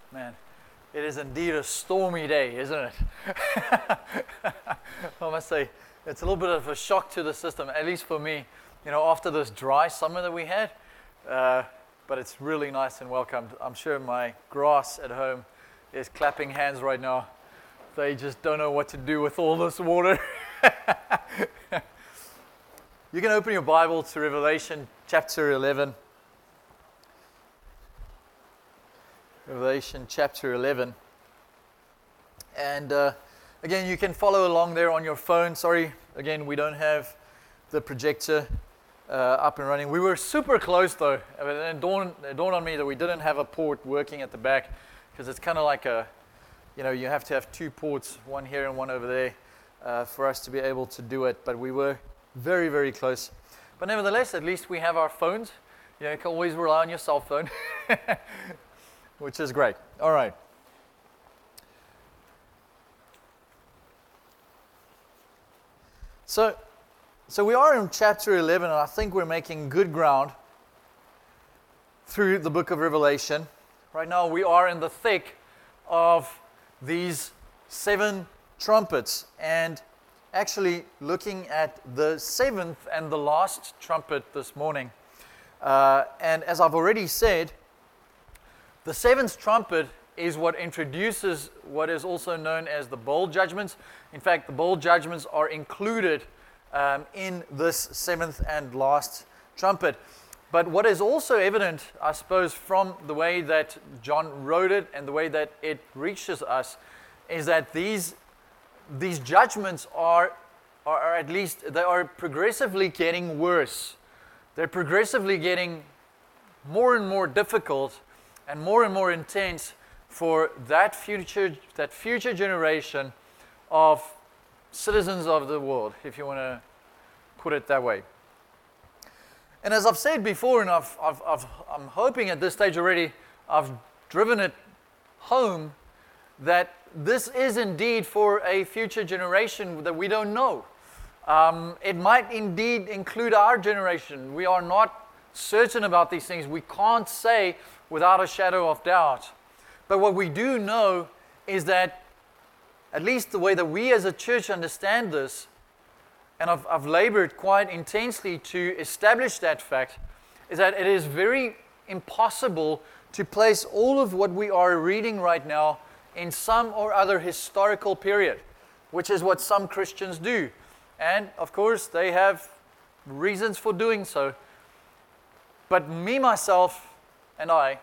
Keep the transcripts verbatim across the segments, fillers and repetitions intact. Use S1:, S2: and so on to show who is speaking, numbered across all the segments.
S1: Man, it is indeed a stormy day, isn't it? I must say, it's a little bit of a shock to the system, at least for me, you know, after this dry summer that we had. Uh, but it's really nice and welcomed. I'm sure my grass at home is clapping hands right now. They just don't know what to do with all this water. You can open your Bible to Revelation chapter eleven. Revelation chapter eleven. And uh, again, you can follow along there on your phone. Sorry, again, we don't have the projector uh, up and running. We were super close though. It dawned, it dawned on me that we didn't have a port working at the back, because it's kind of like a, you know, you have to have two ports, one here and one over there, uh, for us to be able to do it. But we were very, very close. But nevertheless, at least we have our phones. You know, you can always rely on your cell phone. Which is great. All right. So, so we are in chapter eleven, and I think we're making good ground through the book of Revelation. Right now, we are in the thick of these seven trumpets, and actually looking at the seventh and the last trumpet this morning. Uh, and as I've already said, the seventh trumpet is what introduces what is also known as the bowl judgments. In fact, the bowl judgments are included um, in this seventh and last trumpet. But what is also evident, I suppose, from the way that John wrote it and the way that it reaches us, is that these these judgments are, are at least, they are progressively getting worse. They're progressively getting more and more difficult and more and more intense for that future that future generation of citizens of the world, if you want to put it that way. And as I've said before, and I've, I've, I've, I'm hoping at this stage already, I've driven it home, that this is indeed for a future generation that we don't know. Um, it might indeed include our generation. We are not certain about these things. We can't say without a shadow of doubt. But what we do know is that, at least the way that we as a church understand this, and I've, I've labored quite intensely to establish that fact, is that it is very impossible to place all of what we are reading right now in some or other historical period, which is what some Christians do. And, of course, they have reasons for doing so. But me, myself, and I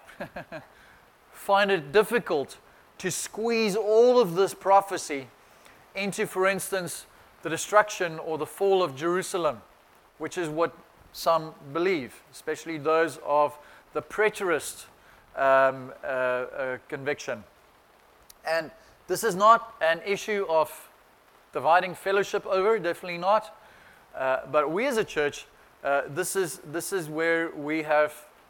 S1: find it difficult to squeeze all of this prophecy into, for instance, the destruction or the fall of Jerusalem, which is what some believe, especially those of the preterist um, uh, uh, conviction. And this is not an issue of dividing fellowship over, definitely not. Uh, but we as a church, uh, this is this is where we have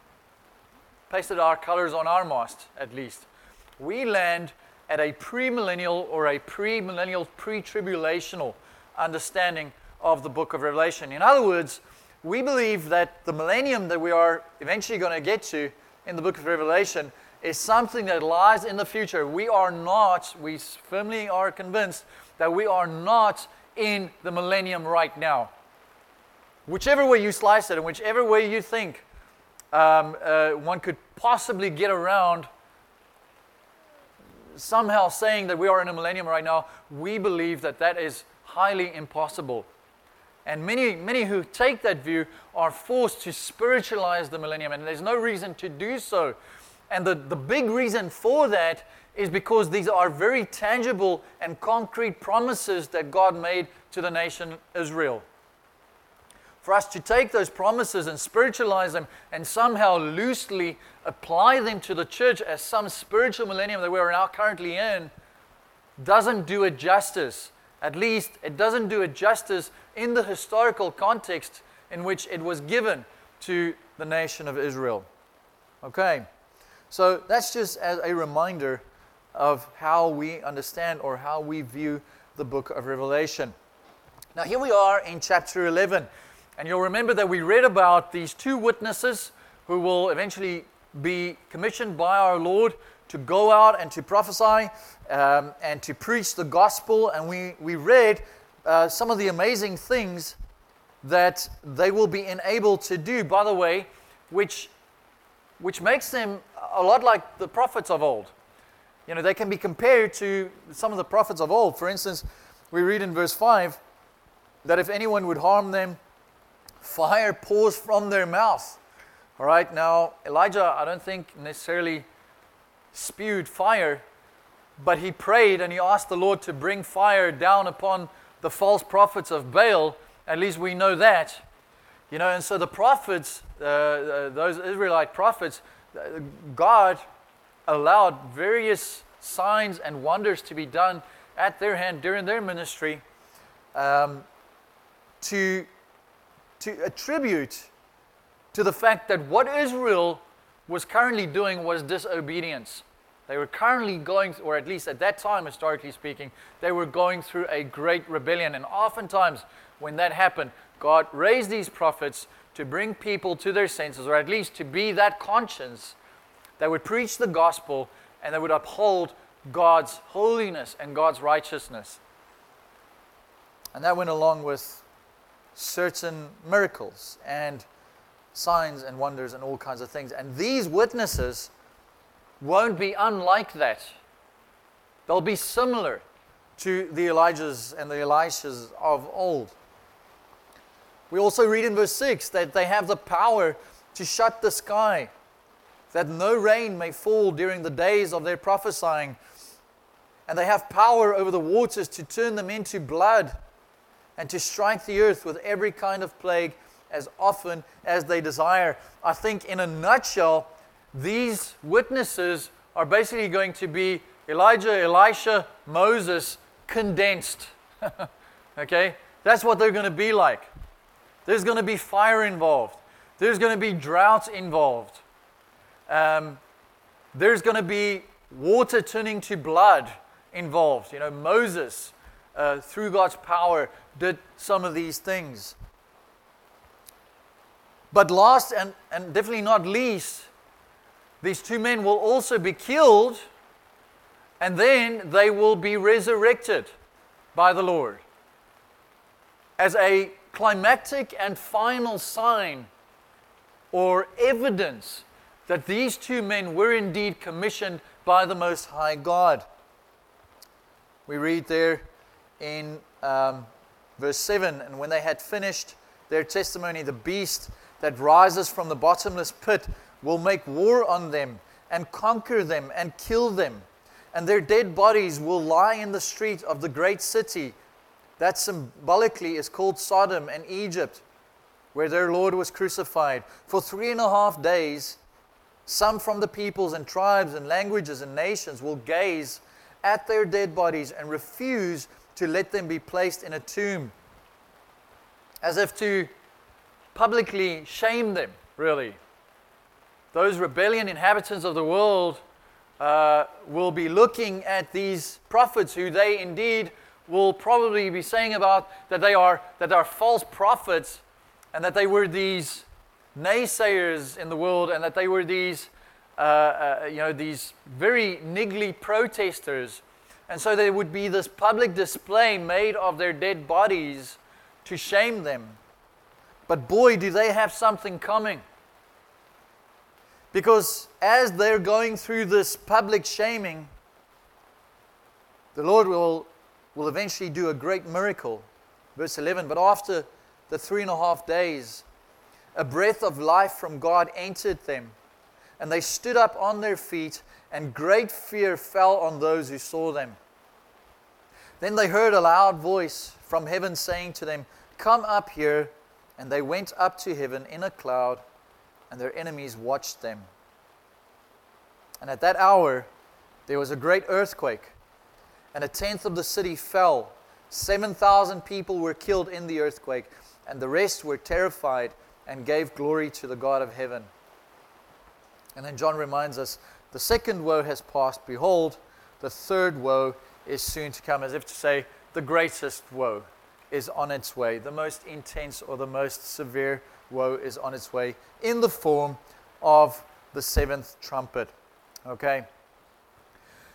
S1: pasted our colors on our mast, at least. We land at a premillennial or a premillennial, pre-tribulational understanding of the book of Revelation. In other words, we believe that the millennium that we are eventually going to get to in the book of Revelation is something that lies in the future. We are not, we firmly are convinced that we are not in the millennium right now. Whichever way you slice it and whichever way you think um, uh, one could possibly get around somehow saying that we are in a millennium right now, we believe that that is highly impossible. And many, many who take that view are forced to spiritualize the millennium, and there's no reason to do so. And the, the big reason for that is because these are very tangible and concrete promises that God made to the nation Israel. For us to take those promises and spiritualize them and somehow loosely apply them to the church as some spiritual millennium that we're now currently in doesn't do it justice. At least it doesn't do it justice in the historical context in which it was given to the nation of Israel. Okay. So that's just as a reminder of how we understand or how we view the book of Revelation. Now here we are in chapter eleven, and you'll remember that we read about these two witnesses who will eventually be commissioned by our Lord to go out and to prophesy um, and to preach the gospel. And we, we read uh, some of the amazing things that they will be enabled to do, by the way, which, which makes them a lot like the prophets of old. You know, they can be compared to some of the prophets of old. For instance, we read in verse five that if anyone would harm them, fire pours from their mouth. All right, now Elijah, I don't think necessarily spewed fire, but he prayed and he asked the Lord to bring fire down upon the false prophets of Baal. At least we know that. You know, and so the prophets, uh, uh, those Israelite prophets, uh, God allowed various signs and wonders to be done at their hand during their ministry um, to, to attribute to the fact that what Israel was currently doing was disobedience. They were currently going, or at least at that time, historically speaking, they were going through a great rebellion. And oftentimes, when that happened, God raised these prophets to bring people to their senses, or at least to be that conscience that would preach the gospel and that would uphold God's holiness and God's righteousness. And that went along with certain miracles and signs and wonders and all kinds of things. And these witnesses won't be unlike that. They'll be similar to the Elijahs and the Elishas of old. We also read in verse six that they have the power to shut the sky, that no rain may fall during the days of their prophesying. And they have power over the waters to turn them into blood and to strike the earth with every kind of plague as often as they desire. I think in a nutshell, these witnesses are basically going to be Elijah, Elisha, Moses condensed. Okay? That's what they're going to be like. There's going to be fire involved. There's going to be drought involved. Um, there's going to be water turning to blood involved. You know, Moses, uh, through God's power, did some of these things. But last and, and definitely not least, these two men will also be killed, and then they will be resurrected by the Lord as a climactic and final sign or evidence that these two men were indeed commissioned by the Most High God. We read there in um, verse seven, and when they had finished their testimony, the beast that rises from the bottomless pit will make war on them and conquer them and kill them. And their dead bodies will lie in the street of the great city that symbolically is called Sodom and Egypt, where their Lord was crucified. For three and a half days, some from the peoples and tribes and languages and nations will gaze at their dead bodies and refuse to let them be placed in a tomb, as if to publicly shame them, really. Those rebellion inhabitants of the world uh, will be looking at these prophets who they indeed will probably be saying about that they are that they are false prophets, and that they were these naysayers in the world, and that they were these uh, uh, you know these very niggly protesters. And so there would be this public display made of their dead bodies to shame them. But boy, do they have something coming. Because as they're going through this public shaming, the Lord will, will eventually do a great miracle. Verse eleven, but after the three and a half days, a breath of life from God entered them, and they stood up on their feet, and great fear fell on those who saw them. Then they heard a loud voice from heaven saying to them, come up here. And they went up to heaven in a cloud, and their enemies watched them. And at that hour, there was a great earthquake, and a tenth of the city fell. Seven thousand people were killed in the earthquake, and the rest were terrified and gave glory to the God of heaven. And then John reminds us, the second woe has passed. Behold, the third woe is soon to come, as if to say, the greatest woe is on its way. The most intense or the most severe woe is on its way in the form of the seventh trumpet. Okay?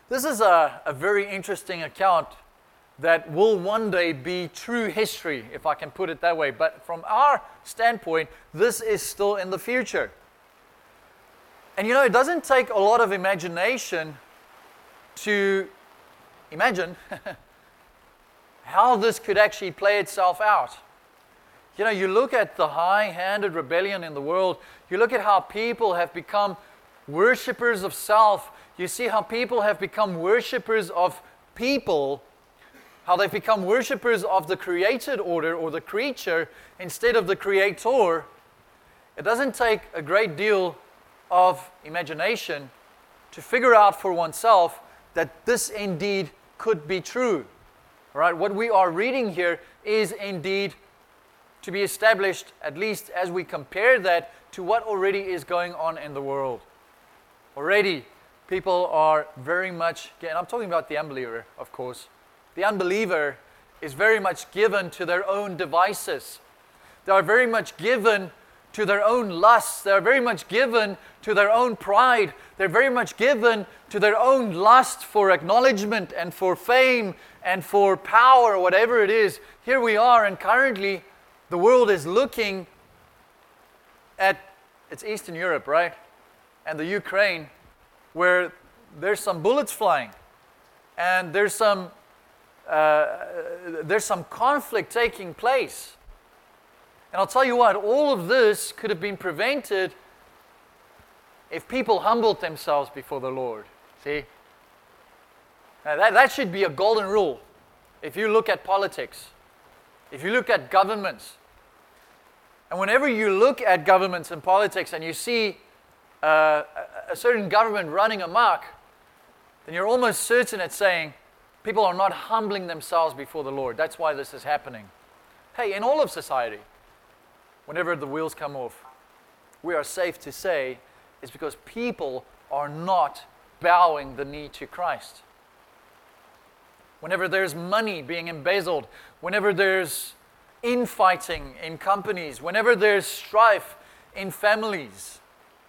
S1: This is a, a very interesting account that will one day be true history, if I can put it that way. But from our standpoint, this is still in the future. And you know, it doesn't take a lot of imagination to imagine how this could actually play itself out. You know, you look at the high-handed rebellion in the world, you look at how people have become worshippers of self, you see how people have become worshippers of people, how they've become worshippers of the created order or the creature instead of the creator. It doesn't take a great deal of imagination to figure out for oneself that this indeed could be true. All right? What we are reading here is indeed to be established, at least as we compare that to what already is going on in the world. Already, people are very much, and I'm talking about the unbeliever, of course. The unbeliever is very much given to their own devices. They are very much given to their own lusts. They are very much given to their own pride. They're very much given to their own lust for acknowledgement and for fame and for power, whatever it is. Here we are, and currently the world is looking at, it's Eastern Europe, right? And the Ukraine, where there's some bullets flying. And there's some Uh, there's some conflict taking place. And I'll tell you what, all of this could have been prevented if people humbled themselves before the Lord. See? Now that, that should be a golden rule. If you look at politics, if you look at governments, and whenever you look at governments and politics and you see uh, a certain government running amok, then you're almost certain at saying, people are not humbling themselves before the Lord. That's why this is happening. Hey, in all of society, whenever the wheels come off, we are safe to say it's because people are not bowing the knee to Christ. Whenever there's money being embezzled, whenever there's infighting in companies, whenever there's strife in families,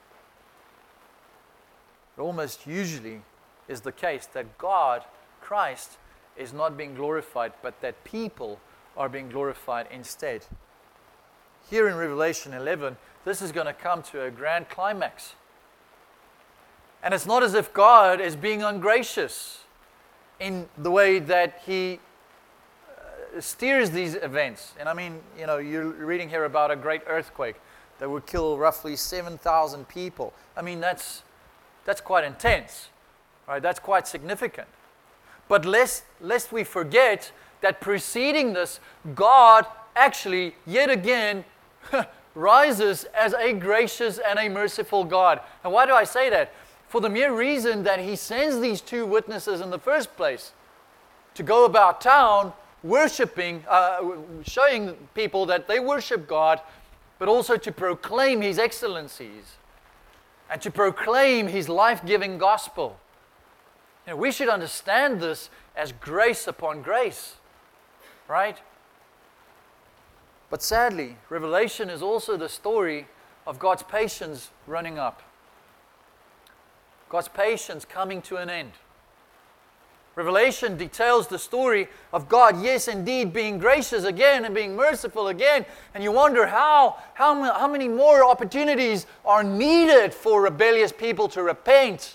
S1: it almost usually is the case that God, Christ, is not being glorified, but that people are being glorified instead. Here in Revelation eleven, this is going to come to a grand climax. And it's not as if God is being ungracious in the way that He uh, steers these events. And I mean, you know, you're reading here about a great earthquake that would kill roughly seven thousand people. I mean, that's that's quite intense, right? That's quite significant. But lest, lest we forget that preceding this, God actually, yet again, rises as a gracious and a merciful God. And why do I say that? For the mere reason that He sends these two witnesses in the first place to go about town worshiping, uh, showing people that they worship God, but also to proclaim His excellencies and to proclaim His life-giving gospel. You know, we should understand this as grace upon grace, right? But sadly, Revelation is also the story of God's patience running up. God's patience coming to an end. Revelation details the story of God, yes, indeed, being gracious again and being merciful again. And you wonder how, how, how many more opportunities are needed for rebellious people to repent.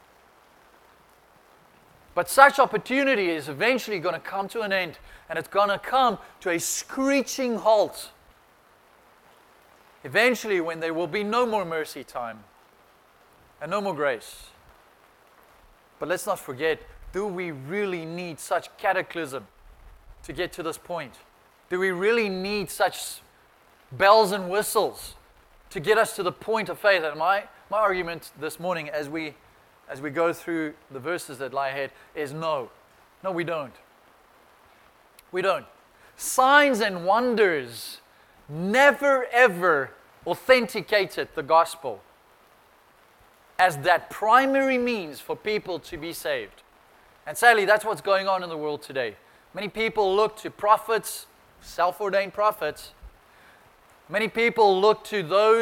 S1: But such opportunity is eventually going to come to an end, and it's going to come to a screeching halt. Eventually, when there will be no more mercy time and no more grace. But let's not forget, do we really need such cataclysm to get to this point? Do we really need such bells and whistles to get us to the point of faith? And my, my argument this morning as we as we go through the verses that lie ahead is no. No, we don't. We don't. Signs and wonders never ever authenticated the gospel as that primary means for people to be saved. And sadly, that's what's going on in the world today. Many people look to prophets, self-ordained prophets. Many people look to those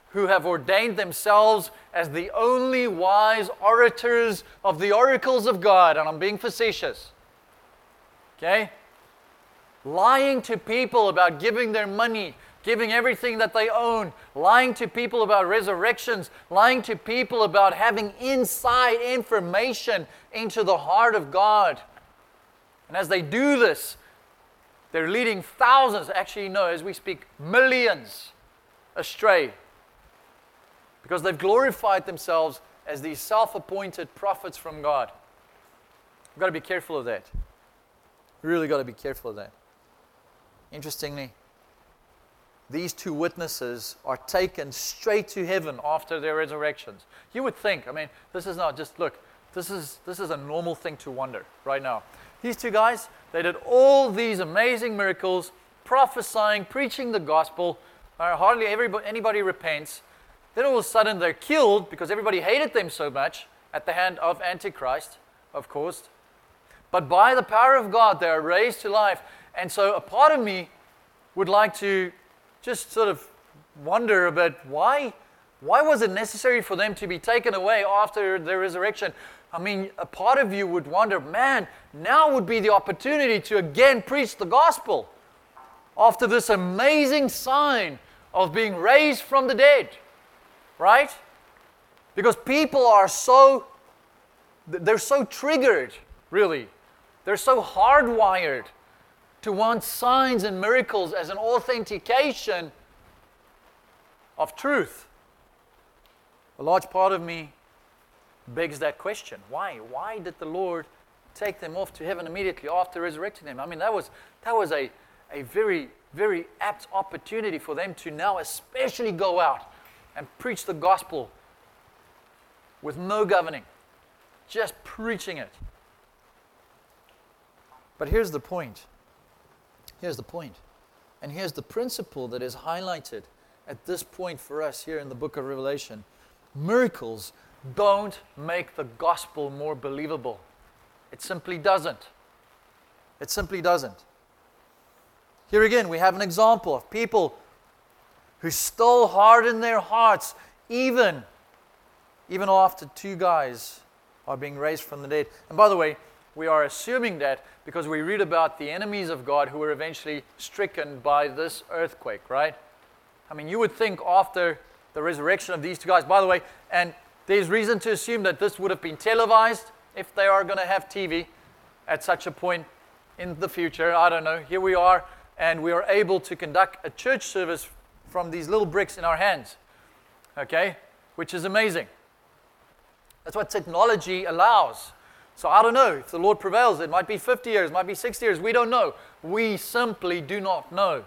S1: who have ordained themselves as the only wise orators of the oracles of God, and I'm being facetious, okay? Lying to people about giving their money, giving everything that they own, lying to people about resurrections, lying to people about having inside information into the heart of God. And as they do this, they're leading thousands, actually no, as we speak, millions astray. Because they've glorified themselves as these self-appointed prophets from God. We've got to be careful of that. Really got to be careful of that. Interestingly, these two witnesses are taken straight to heaven after their resurrections. You would think, I mean, this is not just, look, this is this is a normal thing to wonder right now. These two guys, they did all these amazing miracles, prophesying, preaching the gospel. Uh, hardly everybody, anybody repents. Then all of a sudden they're killed because everybody hated them so much at the hand of Antichrist, of course. But by the power of God, they are raised to life. And so a part of me would like to just sort of wonder a bit, why, why was it necessary for them to be taken away after their resurrection? I mean, a part of you would wonder, man, now would be the opportunity to again preach the gospel after this amazing sign of being raised from the dead, right? Because people are so, they're so triggered, really. They're so hardwired to want signs and miracles as an authentication of truth. A large part of me begs that question. Why? Why did the Lord take them off to heaven immediately after resurrecting them? I mean, that was that was a, a very, very apt opportunity for them to now especially go out and preach the gospel with no governing, just preaching it. But here's the point. Here's the point. And here's the principle that is highlighted at this point for us here in the book of Revelation. Miracles don't make the gospel more believable. It simply doesn't. It simply doesn't. Here again, we have an example of people who still harden their hearts even, even after two guys are being raised from the dead. And by the way, we are assuming that because we read about the enemies of God who were eventually stricken by this earthquake, right? I mean, you would think after the resurrection of these two guys, by the way, and there's reason to assume that this would have been televised if they are going to have T V at such a point in the future. I don't know. Here we are, and we are able to conduct a church service from these little bricks in our hands, okay, which is amazing. That's what technology allows. So I don't know if the Lord prevails. It might be fifty years, it might be sixty years. We don't know. We simply do not know.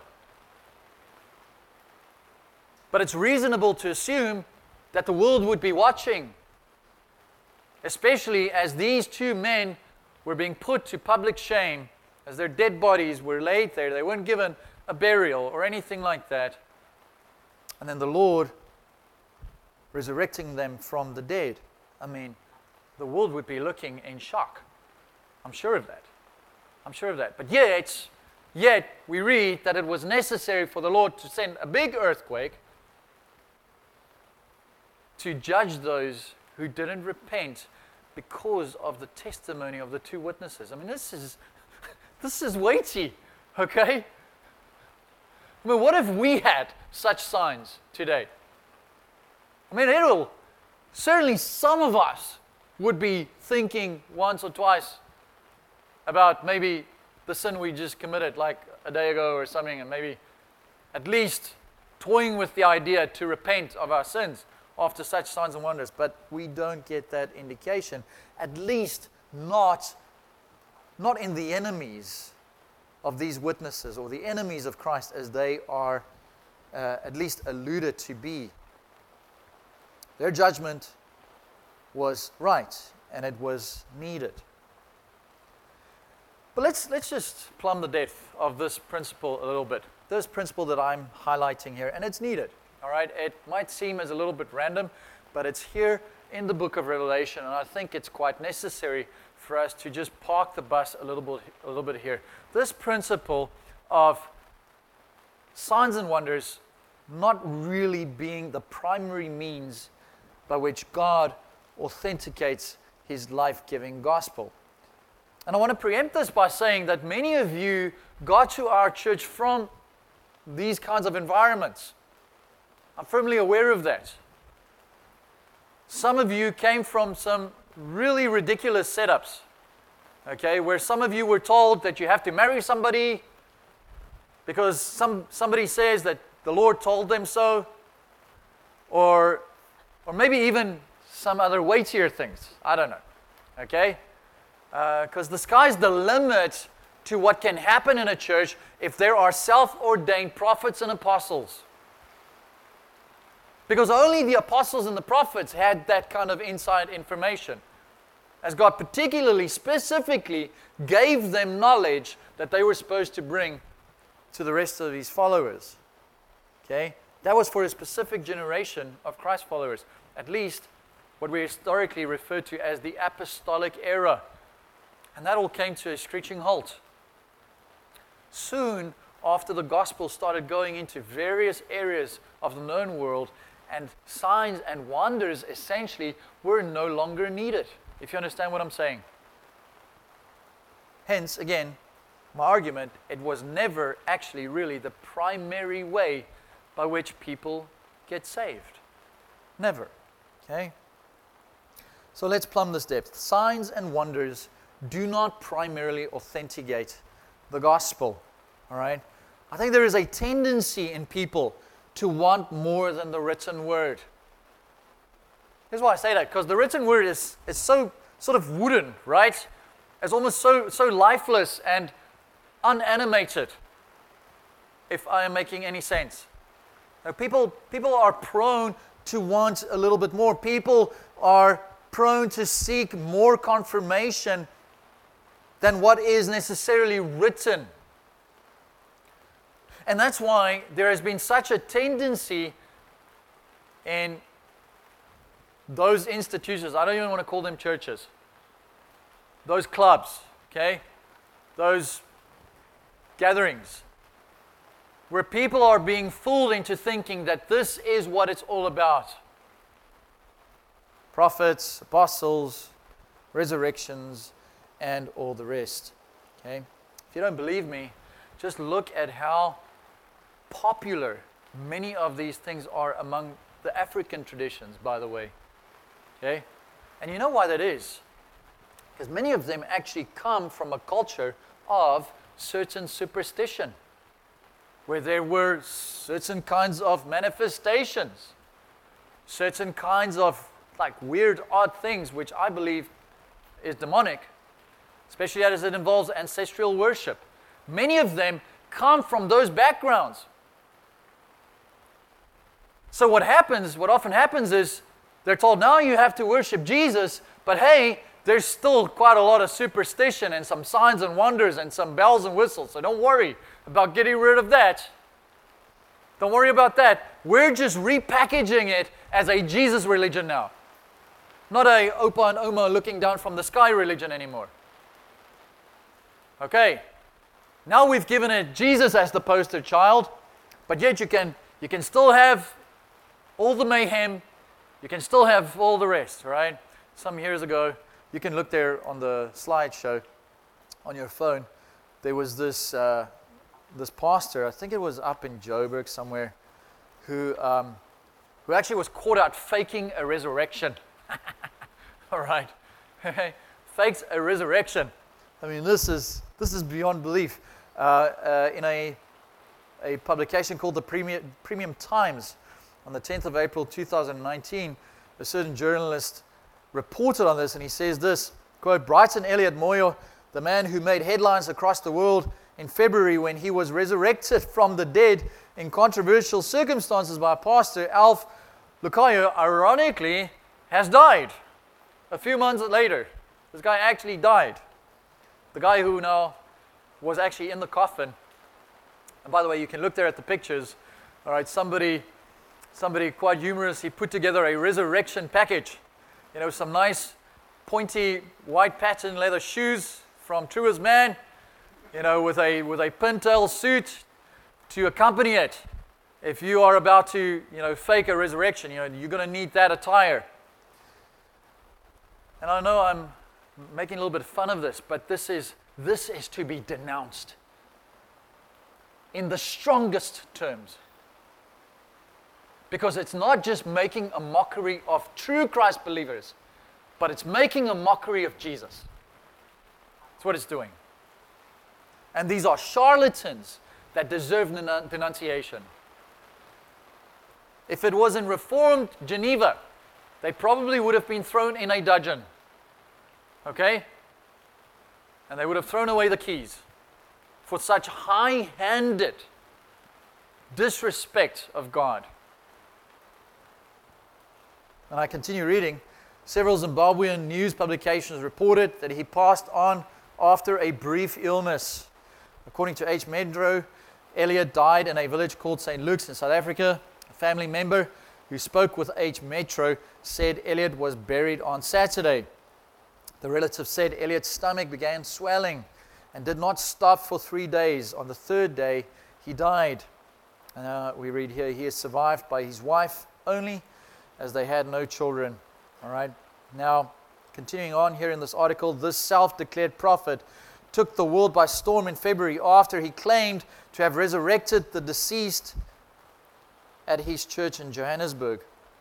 S1: But it's reasonable to assume that the world would be watching, especially as these two men were being put to public shame, as their dead bodies were laid there. They weren't given a burial or anything like that. And then the Lord resurrecting them from the dead. I mean, the world would be looking in shock. I'm sure of that. I'm sure of that. But yet, yet we read that it was necessary for the Lord to send a big earthquake to judge those who didn't repent because of the testimony of the two witnesses. I mean, this is this is weighty, okay? I mean, what if we had such signs today? I mean, it'll certainly some of us would be thinking once or twice about maybe the sin we just committed like a day ago or something, and maybe at least toying with the idea to repent of our sins after such signs and wonders. But we don't get that indication, at least not, not in the enemies of these witnesses or the enemies of Christ as they are uh, at least alluded to be. Their judgment was right, and it was needed. But let's let's just plumb the depth of this principle a little bit. This principle that I'm highlighting here, and it's needed. All right, it might seem as a little bit random, but it's here in the book of Revelation, and I think it's quite necessary for us to just park the bus a little bit, a little bit here. This principle of signs and wonders not really being the primary means by which God authenticates his life-giving gospel. And I want to preempt this by saying that many of you got to our church from these kinds of environments. I'm firmly aware of that. Some of you came from some really ridiculous setups, okay, where some of you were told that you have to marry somebody because some somebody says that the Lord told them so, or or maybe even some other weightier things. I don't know, okay? Because uh, the sky's the limit to what can happen in a church if there are self-ordained prophets and apostles. Because only the apostles and the prophets had that kind of inside information, as God particularly, specifically gave them knowledge that they were supposed to bring to the rest of his followers. Okay? That was for a specific generation of Christ followers, at least what we historically refer to as the apostolic era. And that all came to a screeching halt. Soon after the gospel started going into various areas of the known world, and signs and wonders essentially were no longer needed, if you understand what I'm saying. Hence, again, my argument, it was never actually really the primary way by which people get saved. Never. Okay? So let's plumb this depth. Signs and wonders do not primarily authenticate the gospel. All right? I think there is a tendency in people to want more than the written word. Here's why I say that, because the written word is, is so sort of wooden, right? It's almost so, so lifeless and unanimated, if I am making any sense. Now, people, people are prone to want a little bit more. People are prone to seek more confirmation than what is necessarily written. And that's why there has been such a tendency in those institutions, I don't even want to call them churches, those clubs, okay, those gatherings, where people are being fooled into thinking that this is what it's all about. Prophets, apostles, resurrections, and all the rest. Okay? If you don't believe me, just look at how popular many of these things are among the African traditions, by the way. Okay? And you know why that is? Because many of them actually come from a culture of certain superstition, where there were certain kinds of manifestations, certain kinds of like weird, odd things, which I believe is demonic, especially as it involves ancestral worship. Many of them come from those backgrounds. So what happens, what often happens is they're told, now you have to worship Jesus, but hey, there's still quite a lot of superstition and some signs and wonders and some bells and whistles, so don't worry about getting rid of that. Don't worry about that. We're just repackaging it as a Jesus religion now. Not a Opa and Oma looking down from the sky religion anymore. Okay, now we've given it Jesus as the poster child, but yet you can, you can still have all the mayhem, you can still have all the rest, right? Some years ago, you can look there on the slideshow on your phone. There was this uh, this pastor, I think it was up in Joburg somewhere, who um, who actually was caught out faking a resurrection. All right, fakes a resurrection. I mean, this is this is beyond belief. Uh, uh, in a a publication called the Premium, Premium Times, on the tenth of April two thousand nineteen, a certain journalist reported on this, and he says this, quote, Brighton Elliott Moyo, the man who made headlines across the world in February when he was resurrected from the dead in controversial circumstances by Pastor Alf Lucayo, ironically, has died a few months later. This guy actually died. The guy who now was actually in the coffin. And by the way, you can look there at the pictures. All right, somebody, somebody quite humorous, he put together a resurrection package. You know, some nice pointy white pattern leather shoes from True's Man, you know, with a with a pintail suit to accompany it. if you are about to, you know, fake a resurrection, you know, you're going to need that attire. And I know I'm making a little bit of fun of this, but this is this is to be denounced in the strongest terms. Because it's not just making a mockery of true Christ believers, but it's making a mockery of Jesus. That's what it's doing. And these are charlatans that deserve denunciation. If it was in Reformed Geneva, they probably would have been thrown in a dungeon. Okay? And they would have thrown away the keys for such high-handed disrespect of God. And I continue reading. Several Zimbabwean news publications reported that he passed on after a brief illness. According to H. Metro, Elliot died in a village called Saint Luke's in South Africa. A family member who spoke with H. Metro said Elliot was buried on Saturday. The relative said Elliot's stomach began swelling and did not stop for three days. On the third day, he died. And uh, we read here, he is survived by his wife only, as they had no children. All right. Now, continuing on here in this article, this self-declared prophet took the world by storm in February after he claimed to have resurrected the deceased at his church in Johannesburg.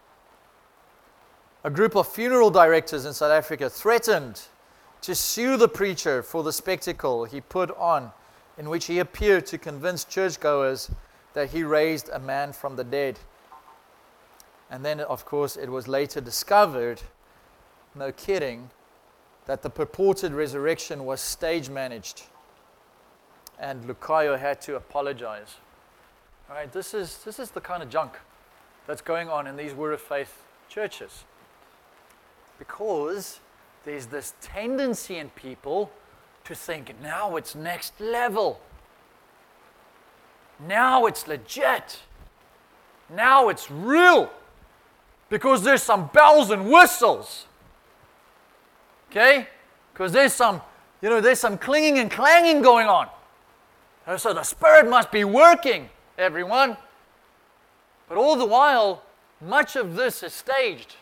S1: A group of funeral directors in South Africa threatened to sue the preacher for the spectacle he put on, in which he appeared to convince churchgoers that he raised a man from the dead. And then, of course, it was later discovered, no kidding, that the purported resurrection was stage managed. And Lucayo had to apologize. All right, this is, this is the kind of junk that's going on in these Word of Faith churches. Because there's this tendency in people to think, now it's next level. Now it's legit. Now it's real. Because there's some bells and whistles. Okay? Because there's some, you know, there's some clinging and clanging going on. So the Spirit must be working, everyone. But all the while, much of this is staged.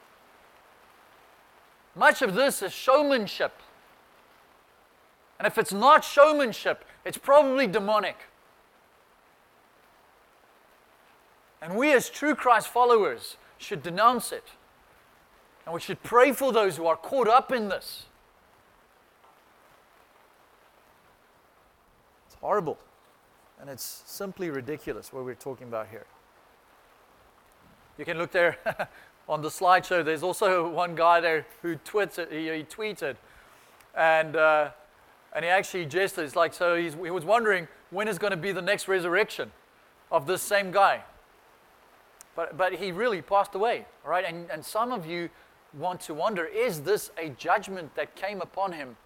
S1: Much of this is showmanship. And if it's not showmanship, it's probably demonic. And we as true Christ followers should denounce it. And we should pray for those who are caught up in this. It's horrible. And it's simply ridiculous what we're talking about here. You can look there on the slideshow. There's also one guy there who tweeted, he, he tweeted, and uh, and he actually gestured. It's like, so he's, he was wondering when is going to be the next resurrection of this same guy. But but he really passed away, all right? And and some of you want to wonder, is this a judgment that came upon him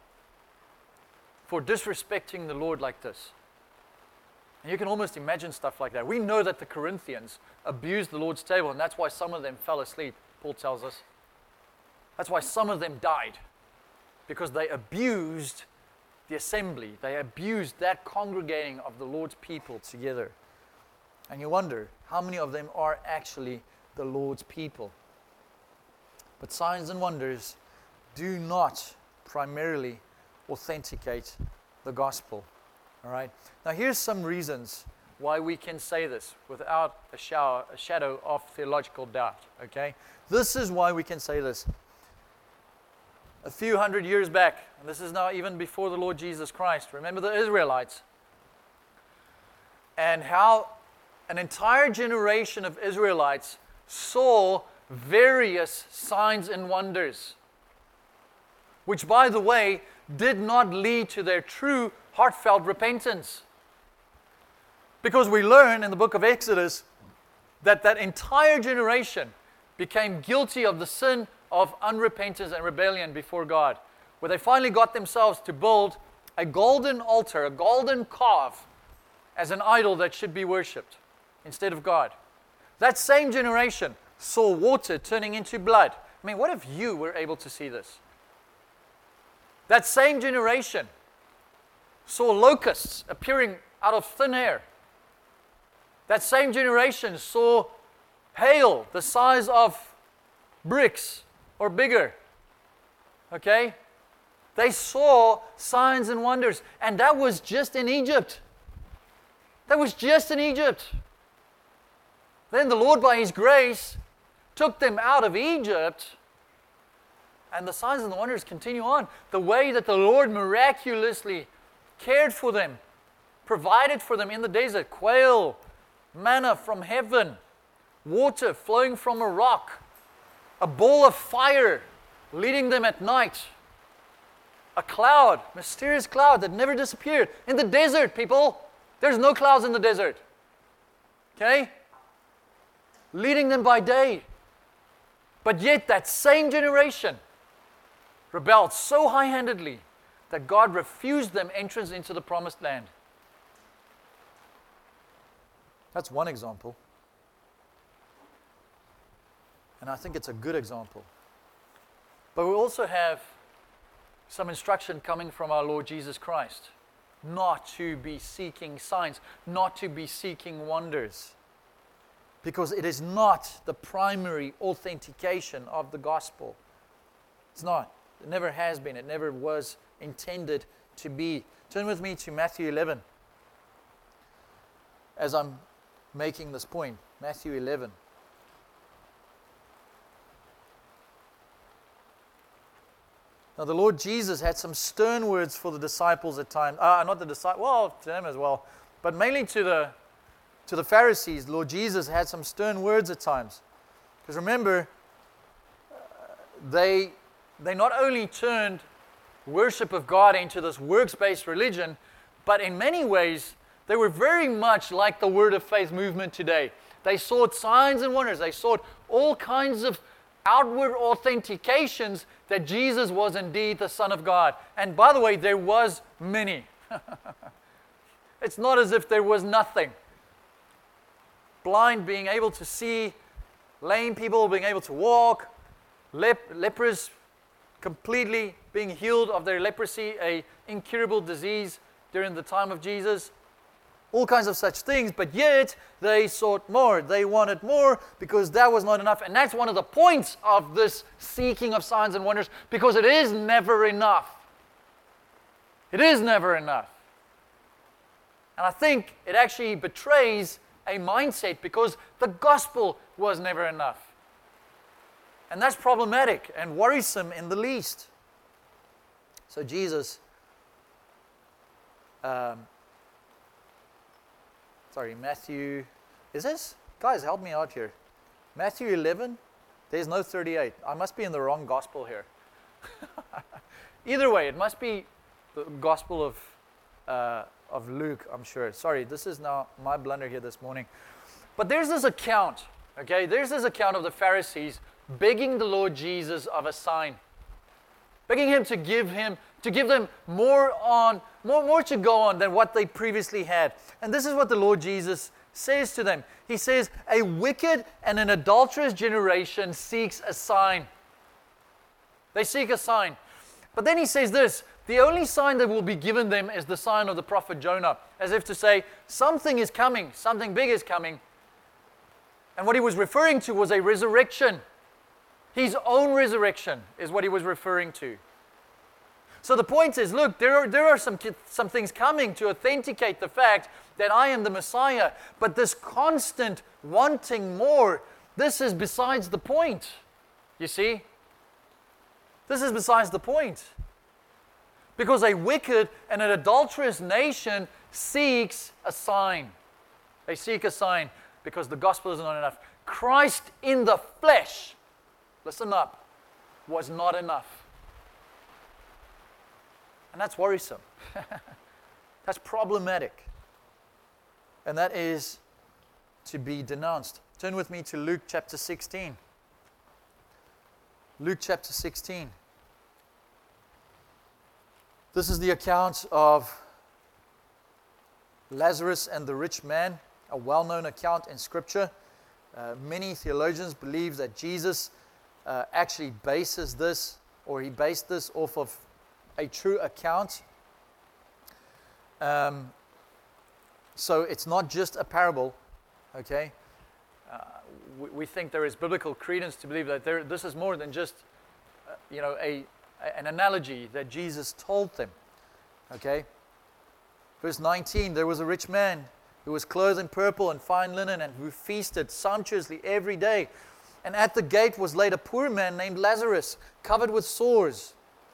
S1: for disrespecting the Lord like this? And you can almost imagine stuff like that. We know that the Corinthians abused the Lord's table, and that's why some of them fell asleep, Paul tells us. That's why some of them died, because they abused the assembly. They abused that congregating of the Lord's people together. And you wonder, how many of them are actually the Lord's people? But signs and wonders do not primarily authenticate the gospel. All right. Now here's some reasons why we can say this without a, shower, a shadow of theological doubt. Okay. This is why we can say this. A few hundred years back, and this is now even before the Lord Jesus Christ, remember the Israelites and how an entire generation of Israelites saw various signs and wonders, which, by the way, did not lead to their true heartfelt repentance. Because we learn in the book of Exodus that that entire generation became guilty of the sin of unrepentance and rebellion before God, where they finally got themselves to build a golden altar, a golden calf, as an idol that should be worshipped instead of God. That same generation saw water turning into blood. I mean, what if you were able to see this? That same generation saw locusts appearing out of thin air. That same generation saw hail the size of bricks or bigger. Okay? They saw signs and wonders. And that was just in Egypt. That was just in Egypt. Then the Lord, by His grace, took them out of Egypt. And the signs and the wonders continue on. The way that the Lord miraculously cared for them, provided for them in the desert, quail, manna from heaven, water flowing from a rock, a ball of fire leading them at night, a cloud, mysterious cloud that never disappeared. In the desert, people, there's no clouds in the desert. Okay? Leading them by day. But yet that same generation rebelled so high-handedly that God refused them entrance into the promised land. That's one example. And I think it's a good example. But we also have some instruction coming from our Lord Jesus Christ. Not to be seeking signs, not to be seeking wonders. Because it is not the primary authentication of the gospel. It's not. It never has been. It never was intended to be. Turn with me to Matthew eleven. As I'm making this point. Matthew eleven. Now the Lord Jesus had some stern words for the disciples at times. Uh, not the disciples, well, to them as well. But mainly to the to the Pharisees. Lord Jesus had some stern words at times. Because remember, uh, they, they not only turned worship of God into this works-based religion, but in many ways, they were very much like the Word of Faith movement today. They sought signs and wonders. They sought all kinds of outward authentications that Jesus was indeed the Son of God. And by the way, there was many. It's not as if there was nothing. Blind being able to see, lame people being able to walk, lep- lepers completely being healed of their leprosy, a incurable disease during the time of Jesus. All kinds of such things, but yet they sought more. They wanted more because that was not enough. And that's one of the points of this seeking of signs and wonders, because it is never enough. It is never enough. And I think it actually betrays a mindset because the gospel was never enough. And that's problematic and worrisome in the least. So Jesus... Um, Sorry, Matthew, is this? Guys, help me out here. Matthew eleven, there's no thirty-eight. I must be in the wrong gospel here. Either way, it must be the gospel of, uh, of Luke, I'm sure. Sorry, this is now my blunder here this morning. But there's this account, okay? There's this account of the Pharisees begging the Lord Jesus of a sign. Begging Him to give him, to give them more on, more, more to go on than what they previously had. And this is what the Lord Jesus says to them. He says, a wicked and an adulterous generation seeks a sign. They seek a sign. But then He says this, the only sign that will be given them is the sign of the prophet Jonah. As if to say, something is coming, something big is coming. And what He was referring to was a resurrection. His own resurrection is what He was referring to. So the point is, look, there are, there are some, some things coming to authenticate the fact that I am the Messiah. But this constant wanting more, this is besides the point. You see? This is besides the point. Because a wicked and an adulterous nation seeks a sign. They seek a sign because the gospel is not enough. Christ in the flesh, listen up, was not enough. And that's worrisome. That's problematic. And that is to be denounced. Turn with me to Luke chapter sixteen. Luke chapter sixteen. This is the account of Lazarus and the rich man, a well-known account in Scripture. Uh, many theologians believe that Jesus uh, actually bases this, or He based this off of a true account. Um, so it's not just a parable. Okay? Uh, we, we think there is biblical credence to believe that there, this is more than just, uh, you know, a, a an analogy that Jesus told them. Okay? Verse nineteen, there was a rich man who was clothed in purple and fine linen and who feasted sumptuously every day. And at the gate was laid a poor man named Lazarus, covered with sores,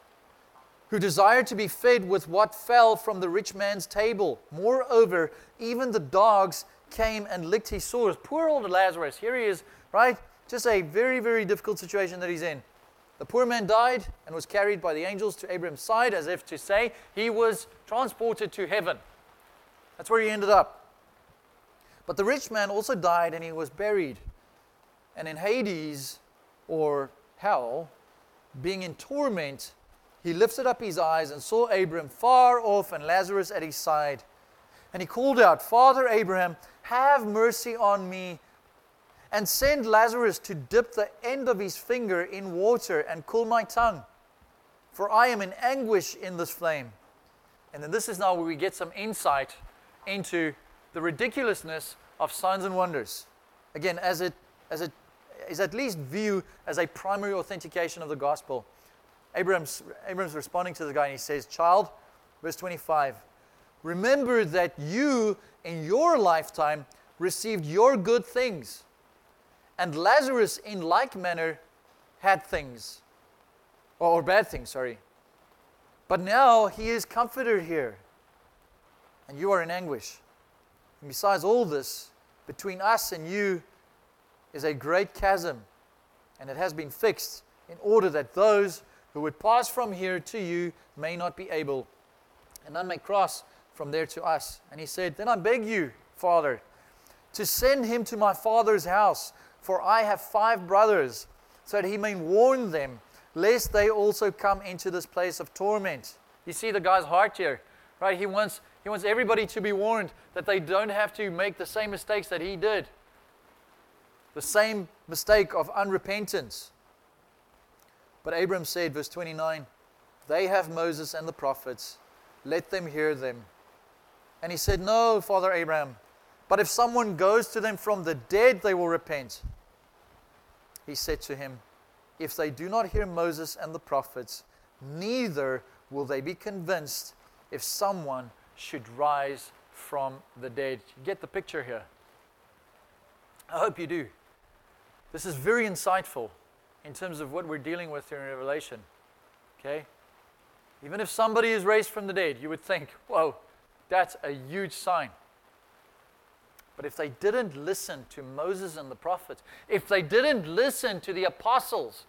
S1: who desired to be fed with what fell from the rich man's table. Moreover, even the dogs came and licked his sores. Poor old Lazarus, here he is, right? Just a very, very difficult situation that he's in. The poor man died and was carried by the angels to Abraham's side, as if to say he was transported to heaven. That's where he ended up. But the rich man also died and he was buried. And in Hades, or hell, being in torment, he lifted up his eyes and saw Abraham far off and Lazarus at his side. And he called out, Father Abraham, have mercy on me, and send Lazarus to dip the end of his finger in water and cool my tongue, for I am in anguish in this flame. And then this is now where we get some insight into the ridiculousness of signs and wonders. Again, as it as it is at least viewed as a primary authentication of the gospel. Abraham's, Abraham's responding to the guy and he says, Child, verse twenty-five, remember that you in your lifetime received your good things, and Lazarus in like manner had things, or, or bad things, sorry. But now he is comforted here, and you are in anguish. And besides all this, between us and you is a great chasm, and it has been fixed in order that those who would pass from here to you may not be able, and none may cross from there to us. And he said, Then I beg you, Father, to send him to my father's house, for I have five brothers, so that he may warn them, lest they also come into this place of torment. You see the guy's heart here, right? He wants He wants everybody to be warned that they don't have to make the same mistakes that he did. The same mistake of unrepentance. But Abraham said, verse twenty-nine, They have Moses and the prophets. Let them hear them. And he said, No, Father Abraham, but if someone goes to them from the dead, they will repent. He said to him, If they do not hear Moses and the prophets, neither will they be convinced if someone should rise from the dead. You get the picture here? I hope you do. This is very insightful in terms of what we're dealing with here in Revelation. Okay? Even if somebody is raised from the dead, you would think, whoa, that's a huge sign. But if they didn't listen to Moses and the prophets, if they didn't listen to the apostles,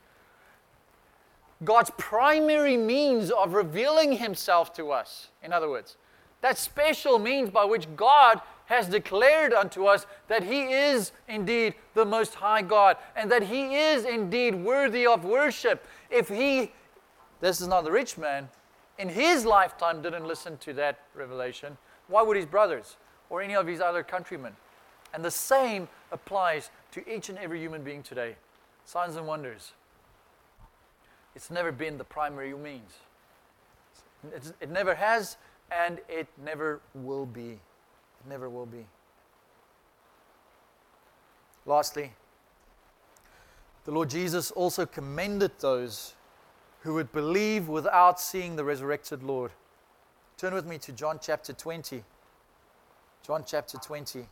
S1: God's primary means of revealing himself to us, in other words, that special means by which God has declared unto us that he is indeed the Most High God and that he is indeed worthy of worship. If he, this is not the rich man, in his lifetime didn't listen to that revelation, why would his brothers or any of his other countrymen? And the same applies to each and every human being today. Signs and wonders. It's never been the primary means. It's, it never has, and it never will be. It never will be. Lastly, the Lord Jesus also commended those who would believe without seeing the resurrected Lord. Turn with me to John chapter twenty. John chapter twenty.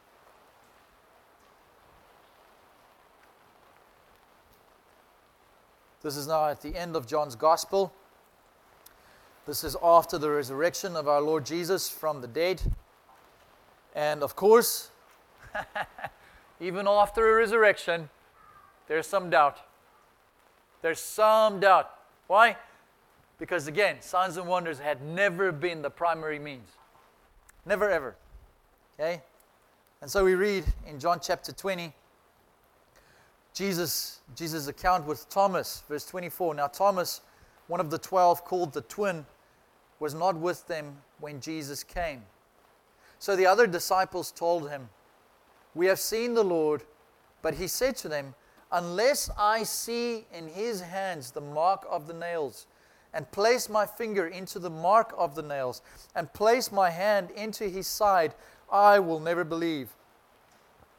S1: This is now at the end of John's Gospel. This is after the resurrection of our Lord Jesus from the dead. And of course, even after a resurrection, there's some doubt. There's some doubt. Why? Because again, signs and wonders had never been the primary means. Never ever. Okay? And so we read in John chapter twenty, Jesus, Jesus' account with Thomas, verse twenty-four. Now Thomas, one of the twelve, called the twin, was not with them when Jesus came. So the other disciples told him, We have seen the Lord. But he said to them, Unless I see in his hands the mark of the nails, and place my finger into the mark of the nails, and place my hand into his side, I will never believe.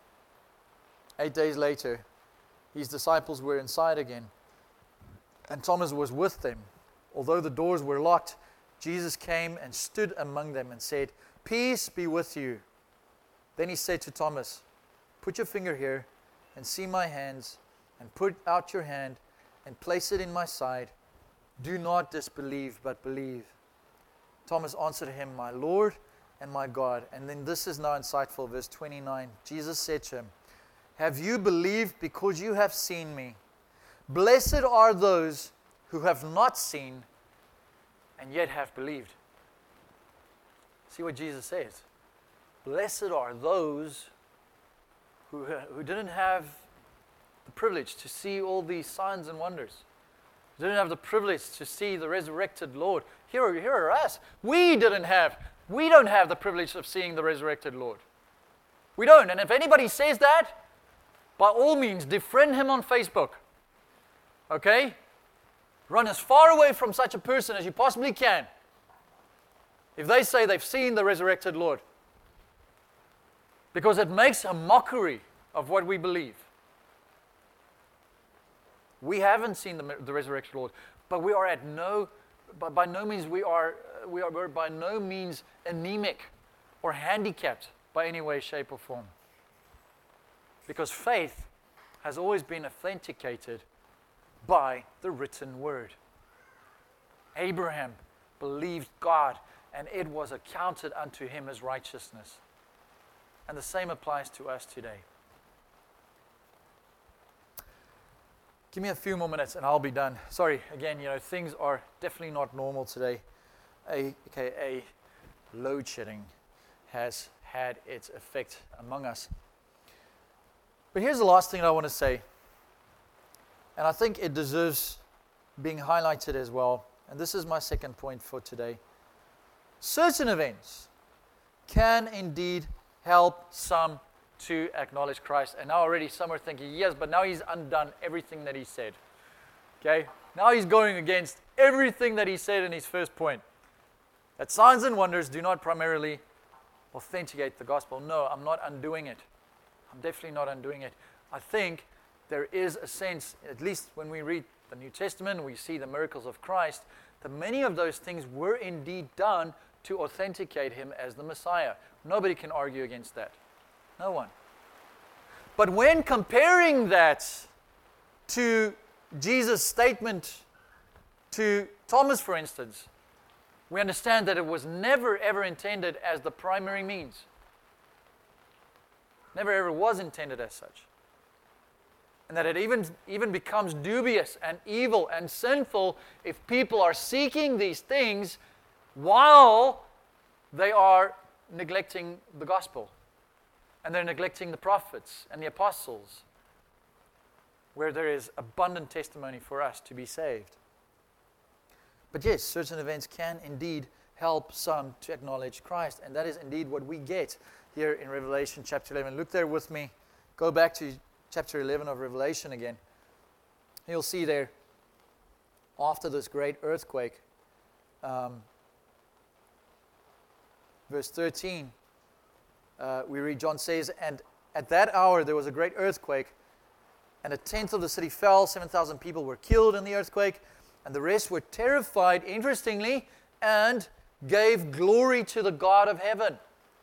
S1: Eight days later, his disciples were inside again, and Thomas was with them. Although the doors were locked, Jesus came and stood among them and said, "Peace be with you." Then he said to Thomas, "Put your finger here and see my hands, and put out your hand and place it in my side. Do not disbelieve, but believe." Thomas answered him, "My Lord and my God." And then this is now insightful, verse twenty-nine. Jesus said to him, "Have you believed because you have seen me? Blessed are those who have not seen and yet have believed." See what Jesus says. Blessed are those who, who didn't have the privilege to see all these signs and wonders. Who didn't have the privilege to see the resurrected Lord. Here, here are us. We didn't have, we don't have the privilege of seeing the resurrected Lord. We don't. And if anybody says that, by all means, defriend him on Facebook. Okay? Run as far away from such a person as you possibly can if they say they've seen the resurrected Lord. Because it makes a mockery of what we believe. We haven't seen the, the resurrected Lord, but we are at no, by, by no means we are, we are we're by no means anemic or handicapped by any way, shape, or form. Because faith has always been authenticated by the written word. Abraham believed God, and it was accounted unto him as righteousness. And the same applies to us today. Give me a few more minutes and I'll be done. Sorry, again, you know, things are definitely not normal today. A, okay, a load shedding has had its effect among us. But here's the last thing I want to say. And I think it deserves being highlighted as well. And this is my second point for today. Certain events can indeed help some to acknowledge Christ. And now already some are thinking, yes, but now he's undone everything that he said. Okay? Now he's going against everything that he said in his first point. That signs and wonders do not primarily authenticate the gospel. No, I'm not undoing it. I'm definitely not undoing it. I think there is a sense, at least when we read the New Testament, we see the miracles of Christ, that many of those things were indeed done to authenticate him as the Messiah. Nobody can argue against that. No one. But when comparing that to Jesus' statement to Thomas, for instance, we understand that it was never ever intended as the primary means. Never ever was intended as such. And that it even, even becomes dubious and evil and sinful if people are seeking these things while they are neglecting the gospel. And they're neglecting the prophets and the apostles, where there is abundant testimony for us to be saved. But yes, certain events can indeed help some to acknowledge Christ. And that is indeed what we get here in Revelation chapter eleven. Look there with me. Go back to chapter eleven of Revelation again. You'll see there, after this great earthquake, um, verse thirteen, uh, we read, John says, "And at that hour there was a great earthquake, and a tenth of the city fell, seven thousand people were killed in the earthquake, and the rest were terrified," interestingly, "and gave glory to the God of heaven."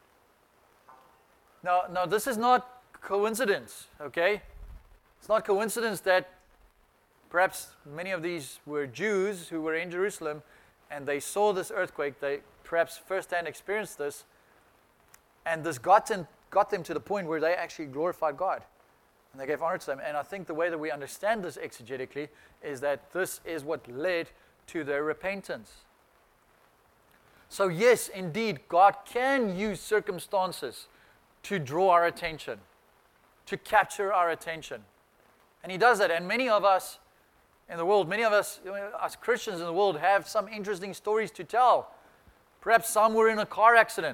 S1: Now, now this is not coincidence, okay? It's not coincidence that perhaps many of these were Jews who were in Jerusalem and they saw this earthquake. They perhaps firsthand experienced this, and this got them, got them to the point where they actually glorified God and they gave honor to them. And I think the way that we understand this exegetically is that this is what led to their repentance. So yes, indeed, God can use circumstances to draw our attention, to capture our attention. And he does that. And many of us in the world, many of us, as Christians in the world, have some interesting stories to tell. Perhaps some were in a car accident.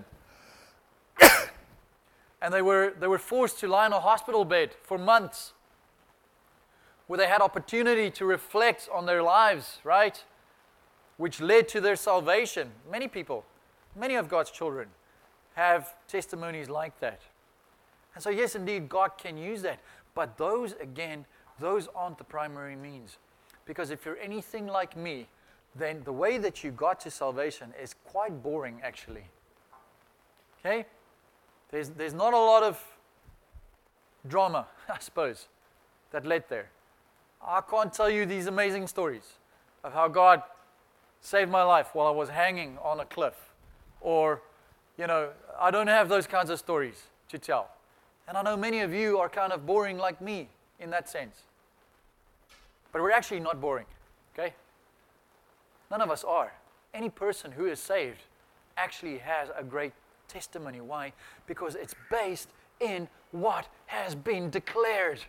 S1: And they were, they were forced to lie in a hospital bed for months, where they had opportunity to reflect on their lives, right? Which led to their salvation. Many people, many of God's children, have testimonies like that. And so yes, indeed, God can use that. But those, again, those aren't the primary means. Because if you're anything like me, then the way that you got to salvation is quite boring, actually. Okay? There's, there's not a lot of drama, I suppose, that led there. I can't tell you these amazing stories of how God saved my life while I was hanging on a cliff. Or, you know, I don't have those kinds of stories to tell. And I know many of you are kind of boring like me in that sense. But we're actually not boring, okay? None of us are. Any person who is saved actually has a great testimony. Why? Because it's based in what has been declared.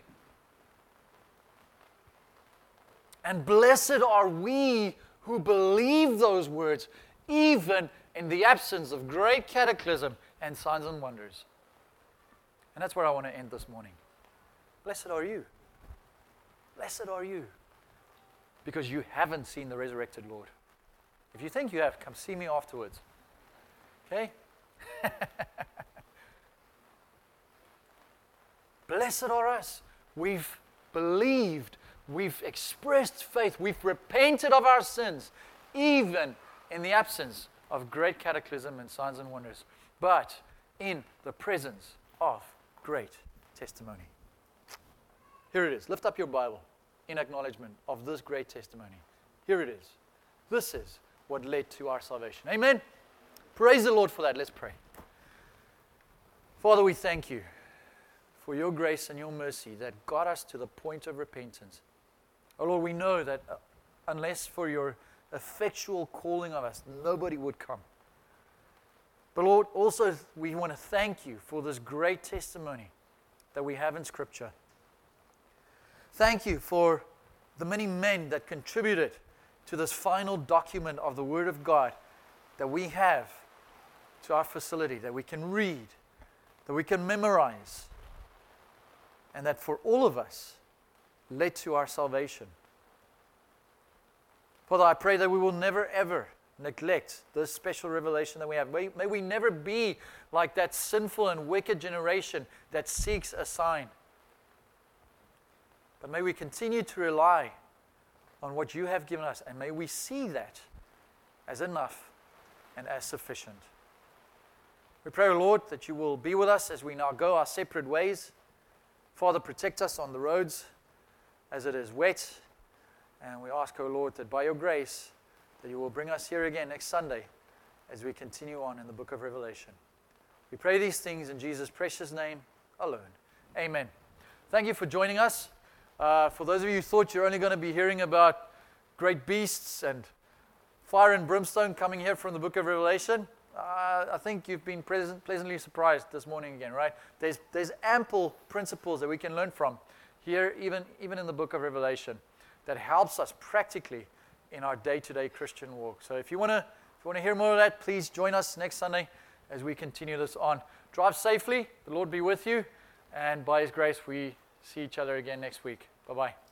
S1: And blessed are we who believe those words, even in the absence of great cataclysm and signs and wonders. And that's where I want to end this morning. Blessed are you. Blessed are you. Because you haven't seen the resurrected Lord. If you think you have, come see me afterwards. Okay? Blessed are us. We've believed. We've expressed faith. We've repented of our sins, even in the absence of great cataclysm and signs and wonders, but in the presence of great testimony. Here it is. Lift up your Bible in acknowledgement of this great testimony. Here it is. This is what led to our salvation. Amen. Praise the Lord for that. Let's pray. Father, we thank you for your grace and your mercy that got us to the point of repentance. Oh Lord, we know that uh, unless for your effectual calling of us, nobody would come. But Lord, also we want to thank you for this great testimony that we have in Scripture. Thank you for the many men that contributed to this final document of the Word of God that we have to our facility, that we can read, that we can memorize, and that for all of us led to our salvation. Father, I pray that we will never ever neglect this special revelation that we have. May, may we never be like that sinful and wicked generation that seeks a sign. But may we continue to rely on what you have given us, and may we see that as enough and as sufficient. We pray, Lord, that you will be with us as we now go our separate ways. Father, protect us on the roads as it is wet. And we ask, O Lord, that by your grace, that you will bring us here again next Sunday as we continue on in the book of Revelation. We pray these things in Jesus' precious name alone. Amen. Thank you for joining us. Uh, for those of you who thought you're only going to be hearing about great beasts and fire and brimstone coming here from the book of Revelation, uh, I think you've been pleasant, pleasantly surprised this morning again, right? There's, there's ample principles that we can learn from here, even, even in the book of Revelation, that helps us practically in our day-to-day Christian walk. So if you want to if you want to hear more of that, please join us next Sunday as we continue this on. Drive safely. The Lord be with you. And by His grace, we see each other again next week. Bye-bye.